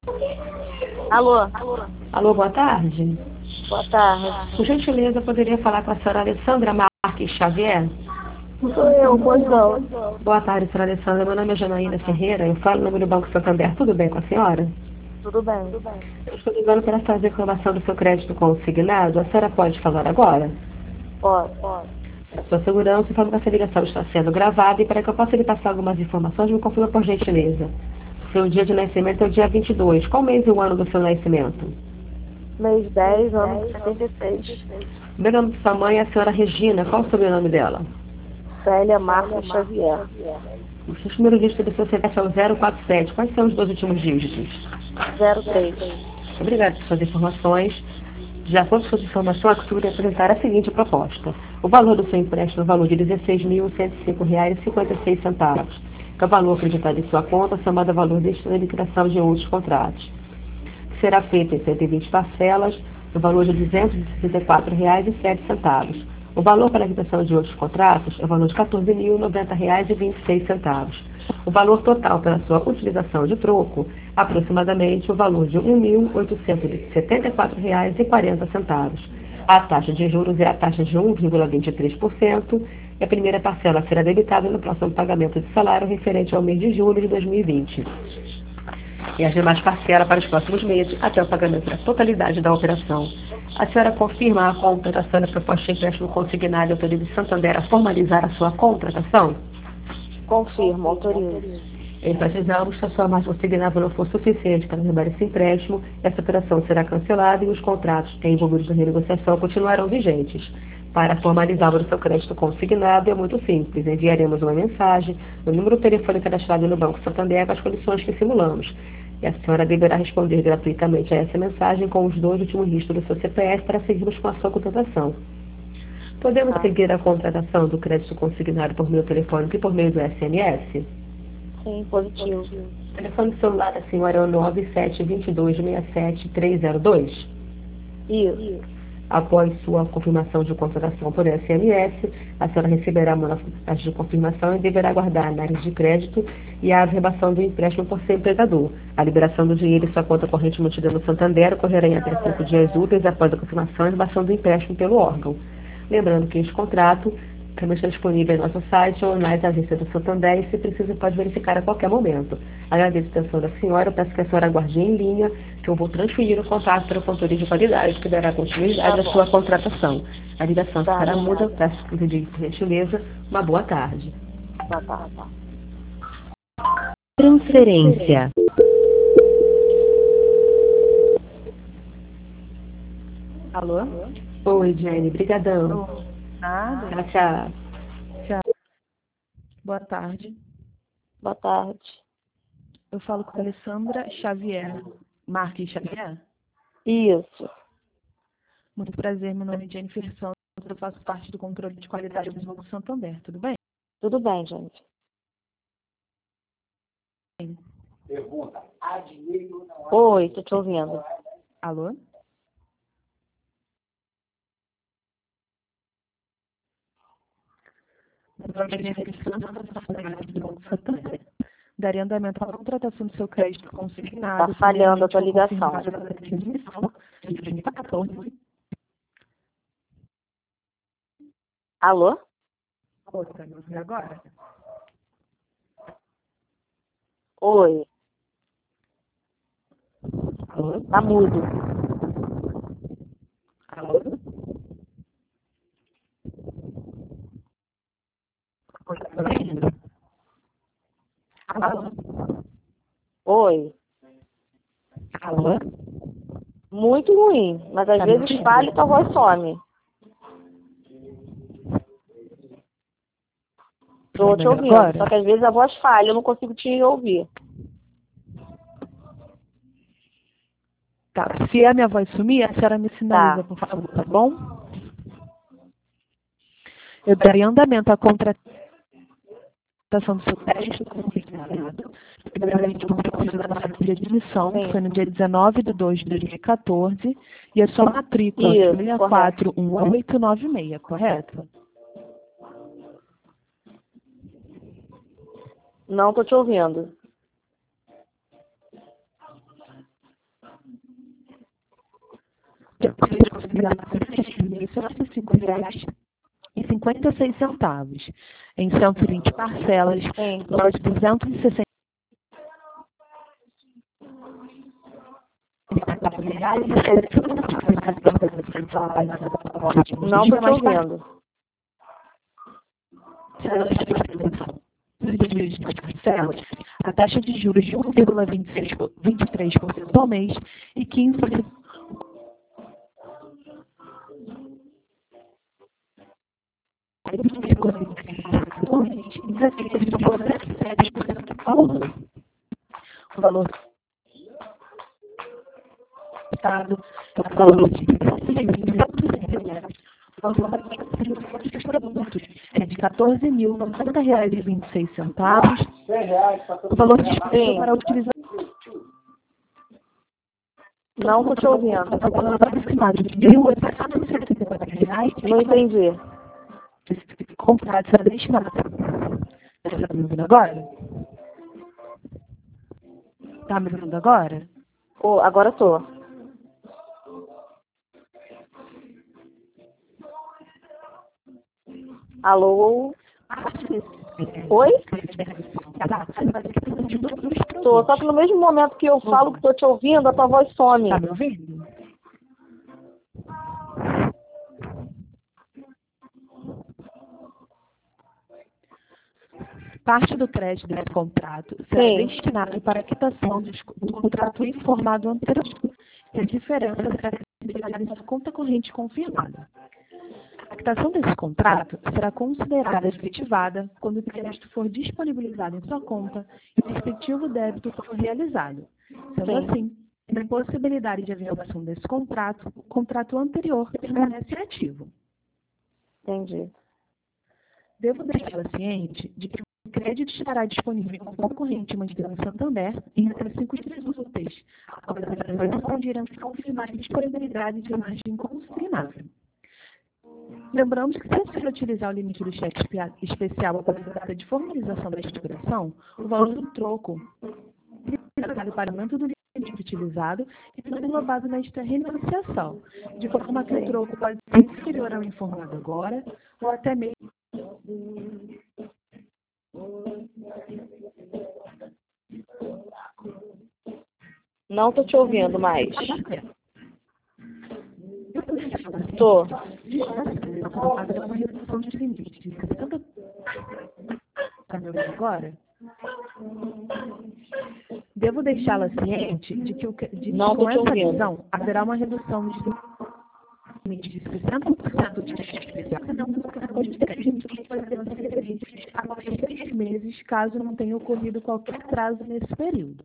Alô, Alô, boa tarde. boa tarde. Por gentileza, poderia falar com a senhora Alessandra Marques Xavier? Sou eu, pois não. Boa tarde, senhora Alessandra. Meu nome é Janaína Ferreira. Eu falo no nome do Banco Santander. Tudo bem com a senhora? Tudo bem? Eu estou ligando para fazer informação do seu crédito consignado. A senhora pode falar agora? Posso. A sua segurança, informa que essa ligação está sendo gravada e para que eu possa lhe passar algumas informações, me confirma por gentileza. Seu dia de nascimento é o dia 22. Qual mês e o ano do seu nascimento? Mês 10, ano de 76. O nome de sua mãe é a senhora Regina. Qual o sobrenome dela? Célia Marques Xavier. O seu primeiro dígito do seu CPF é o 047. Quais são os dois últimos dígitos? 03. Obrigada por suas informações. De acordo com suas informações, a Cultura apresentar a seguinte proposta. O valor do seu empréstimo é o valor de R$ 16.105,56, que é o valor acreditado em sua conta, somado ao valor destinado à liquidação de outros contratos. Será feito em 120 parcelas, no valor de R$ 264,07. O valor para a quitação de outros contratos é o valor de R$ 14.090,26. O valor total pela sua utilização de troco, aproximadamente o valor de R$ 1.874,40. A taxa de juros é a taxa de 1,23% e a primeira parcela será debitada no próximo pagamento de salário referente ao mês de julho de 2020 e as demais parcelas para os próximos meses até o pagamento da totalidade da operação. A senhora confirma a contratação da proposta de empréstimo consignado e autoriza o Santander a formalizar a sua contratação? Confirmo, autorizo. Enfatizamos que a sua margem consignável não for suficiente para levar esse empréstimo, essa operação será cancelada e os contratos envolvidos na renegociação continuarão vigentes. Para formalizar o seu crédito consignado é muito simples. Enviaremos uma mensagem no número de telefone cadastrado no Banco Santander com as condições que simulamos. E a senhora deverá responder gratuitamente a essa mensagem com os dois últimos dígitos do seu CPF para seguirmos com a sua contratação. Podemos Tá. seguir a contratação do crédito consignado por meio telefônico e por meio do SMS? Sim, positivo. O telefone celular da senhora é o 972267-302. Isso. Após sua confirmação de contratação por SMS, a senhora receberá uma mensagem de confirmação e deverá aguardar a análise de crédito e a averbação do empréstimo por seu empregador. A liberação do dinheiro em sua conta corrente mantida no Santander ocorrerá em até 5 dias úteis após a confirmação e averbação do empréstimo pelo órgão. Lembrando que este contrato também está disponível em nosso site ou nas agências do Santander e, se precisa, pode verificar a qualquer momento. Agradeço a atenção da senhora, eu peço que a senhora aguarde em linha, que eu vou transferir o contato para o controle de qualidade, que dará continuidade Tá à sua bom. contratação. A ligação Tá, ficará muda, obrigada. peço que me por gentileza. Uma boa tarde. Boa tarde. Transferência. Alô? Oi, Jenny, brigadão. Nada. Tchau, tchau. Tchau. Boa tarde. Boa tarde. Eu falo com a Alessandra Xavier. Marques Xavier? Isso. Muito prazer, meu nome é Jennifer Santos. Eu faço parte do controle de qualidade do Banco Santander, tudo bem? Tudo bem, gente. Oi, tô te ouvindo. Alô? Daria andamento à contratação do seu crédito consignado. Tá falhando a tua ligação. Alô? Agora? Oi. Alô? Tá mudo. Alô? Alô? Oi. Alô? Muito ruim, mas às Tá me vezes ouvindo? falha e tua voz some. Tô te ouvindo, Agora? só que às vezes a voz falha, eu não consigo te ouvir. Tá, se a minha voz sumir, a senhora me sinaliza, Tá. por favor, tá bom? Eu daria andamento à contratação do seu crédito consignado. Primeiramente, como reconhecida na data de admissão, que Sim. foi no dia 19 de 2 de 2014, e a sua matrícula Isso, 641896, correto? Não tô te ouvindo. R$5,56 em 120 parcelas, Sim. valor de 260 reais. Não estou te ouvindo. Parcelas, a taxa de juros de 1,23% ao mês e 15% o valor Estado, o valor de produtos é de R$14.090,26. O valor disponível para utilização Não estou te ouvindo. aproximado de R$1.874. Não entendi. Contratos a destinado. Está me ouvindo agora? Está me ouvindo agora? Oh, agora estou. Alô? Oi? Tô, só que no mesmo momento que eu falo que estou te ouvindo, a tua voz some. Tá me ouvindo? Parte do crédito desse contrato será destinado para a quitação do contrato informado anterior, e a diferença será creditada em sua conta corrente confirmada. A quitação desse contrato será considerada efetivada quando o crédito for disponibilizado em sua conta e o respectivo débito for realizado. Sendo assim, na impossibilidade de renovação desse contrato, o contrato anterior permanece ativo. Entendi. Devo deixá-la ciente de que o crédito estará disponível em conta corrente mantida no Santander em até 5 dias úteis, após a transação de irão confirmar a disponibilidade de margem consignável. Lembramos que, se você utilizar o limite do cheque especial após a data de formalização da escrituração, o valor do troco será o pagamento do limite utilizado e será englobado nesta renegociação, de forma que o troco pode ser inferior ao informado agora, ou até mesmo Não estou te ouvindo mais. Tô. Está me ouvindo agora? Devo deixá-la ciente de que, com essa decisão haverá uma redução de 60% de taxa especial após 6 meses, caso não tenha ocorrido qualquer atraso nesse período.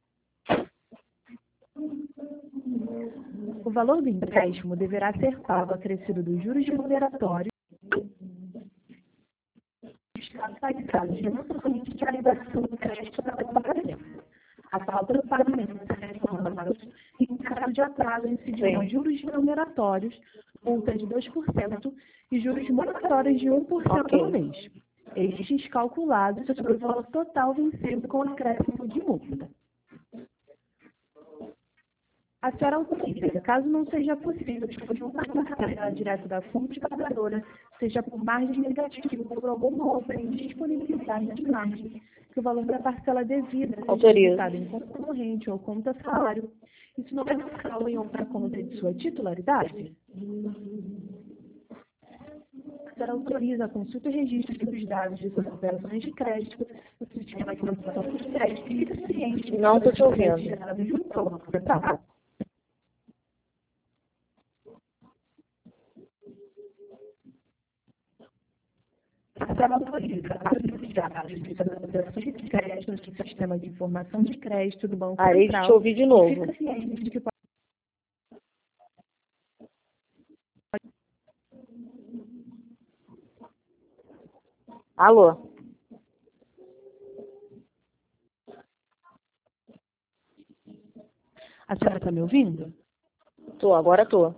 O valor do empréstimo deverá ser pago acrescido dos juros moderatórios de não somente de liberação do crédito para o pagamento. A falta do pagamento em caso de atraso incidirão juros remuneratórios, multa de 2% e juros moratórios de 1% ao mês. Estes calculados sobre o valor total vencido com acréscimo de multa. A senhora autoriza, caso não seja possível discutir uma carga direta da fonte pagadora, seja por margem negativa ou por alguma outra indisponibilidade de margem, que o valor da parcela devida seja debitado em conta corrente ou conta salário, isso não deve ficar em outra conta de sua titularidade? A senhora autoriza a consulta e registro dos dados de suas operações de crédito no sistema de informação de crédito e fica ciente. Não estou te ouvindo. A senhora autoriza a utilização de operações de crédito no sistema de informação de crédito do Banco Parei Central. de te ouvir de novo. Fica ciente de que Alô? A senhora está me ouvindo? Tô, agora tô.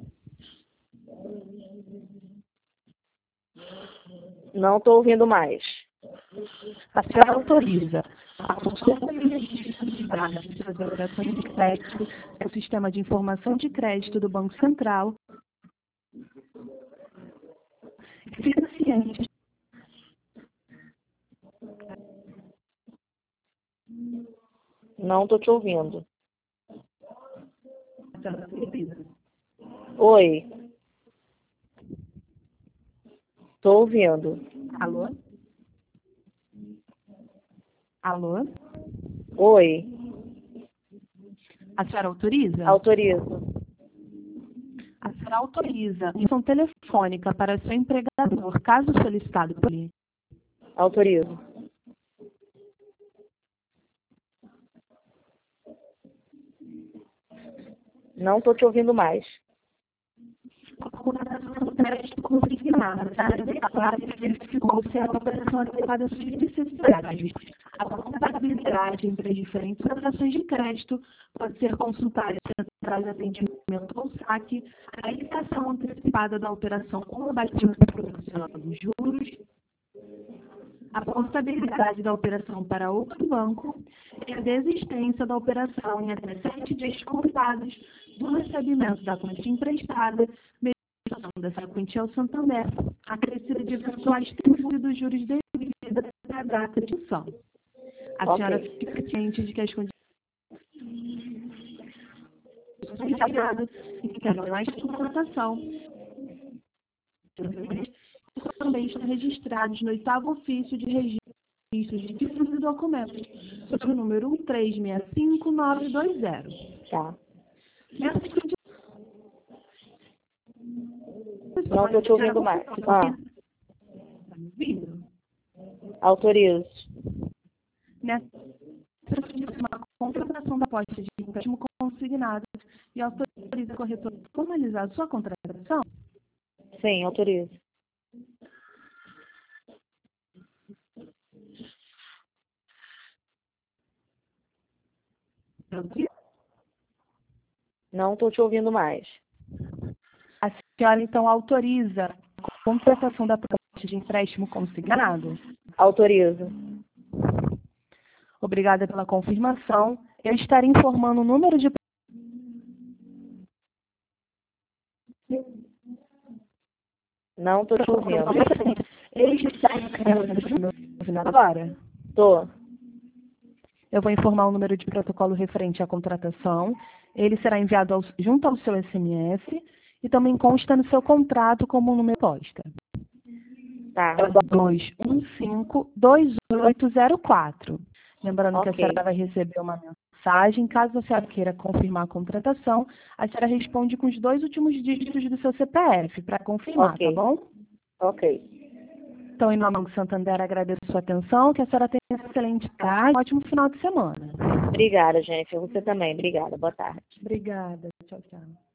Não estou ouvindo mais. A senhora autoriza a consulta e registro de dados de suas operações de crédito no sistema de informação de crédito do Banco Central Fica ciente. Não estou te ouvindo. Senhora Teresa. Oi. Estou ouvindo. Alô? Alô? Oi. A senhora autoriza? Autorizo. A senhora autoriza ligação telefônica para seu empregador, caso solicitado por ele. Autorizo. Não estou te ouvindo mais. A contratação do crédito consignado. Verificou se a operação adequada às suas necessidades. A contabilidade em três diferentes operações de crédito pode ser consultada em centrais de atendimento ou saque, a indicação antecipada da operação com abatimento proporcional dos juros, a portabilidade da operação para outro banco e a desistência da operação em até 7 dias contados do recebimento da quantia emprestada, mediante dessa quantia ao Santander, acrescida de eventuais tributos dos juros devidos até a data de emissão. A senhora fica ciente de que as condições e que as mais de contratação também estão registrados no 8º ofício de registro de títulos e documentos, sob o número 1365920. Tá. Nessas condições, Não estou te ouvindo mais. Tá me ouvindo? Autorizo. Nessa condição, a contratação da posse de empréstimo consignado e autoriza a corretora a formalizar sua contratação. Sim, autorizo. Não estou te ouvindo mais. A senhora, então, autoriza a contratação da posse de empréstimo consignado? Autorizo. Obrigada pela confirmação. Eu estarei informando o número de... Não estou te ouvindo. Ele está ouvindo agora? Tô. Eu vou informar o número de protocolo referente à contratação. Ele será enviado junto ao seu SMS e também consta no seu contrato como número posta. Tá. 2152804. Lembrando que a Ok. senhora vai receber uma mensagem. Caso a senhora queira confirmar a contratação, a senhora responde com os 2 últimos dígitos do seu CPF para confirmar, Ok. tá bom? Ok. Então, em nome do Santander, agradeço a sua atenção, que a senhora tenha uma excelente tarde, um ótimo final de semana. Obrigada, Jennifer. Você também. Obrigada. Boa tarde. Obrigada. Tchau, tchau.